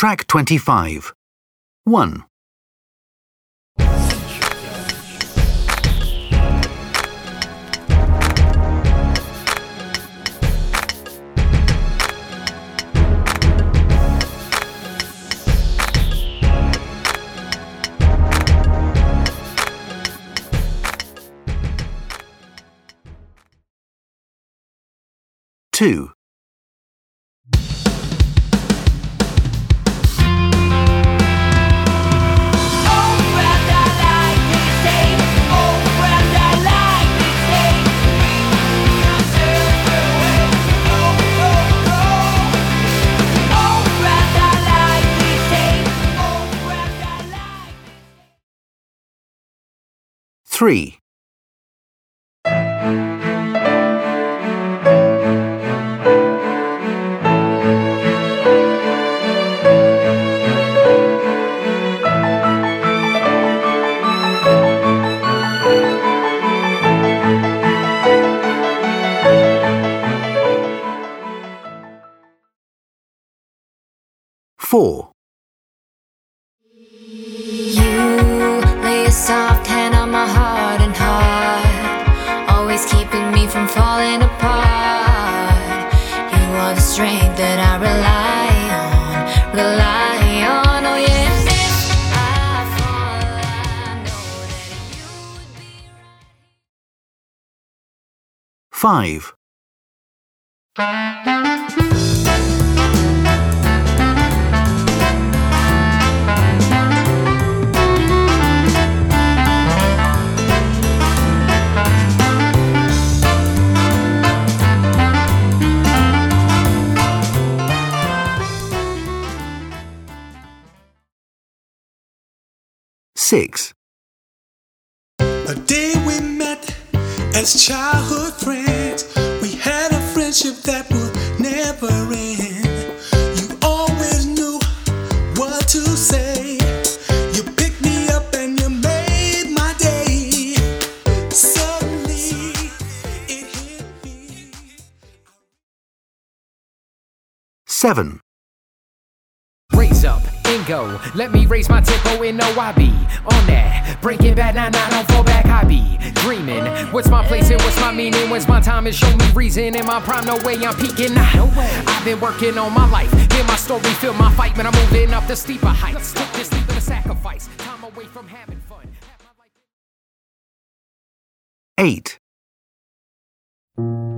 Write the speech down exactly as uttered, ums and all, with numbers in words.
Track twenty-five. one. two. three. four. You lay a soft hand on my heart and heart, always keeping me from falling apart. You are the strength that I rely on, rely on, oh yeah. And if I fall, I know that you would be right. five. six. The day we met as childhood friends, we had a friendship that would never end. You always knew what to say. You picked me up and you made my day. Suddenly it hit me. seven. Raise up and go. Let me raise my tempo and know I be on that. Breaking bad, nah, nah, don't fall back. I be dreaming. What's my place and what's my meaning? When's my time and show me reason? In my prime, no way I'm peaking. Nah, no way. I've been working on my life. Hear my story, feel my fight. When I'm moving up the steeper heights. Took this leap of a sacrifice. Time away from having fun. eight.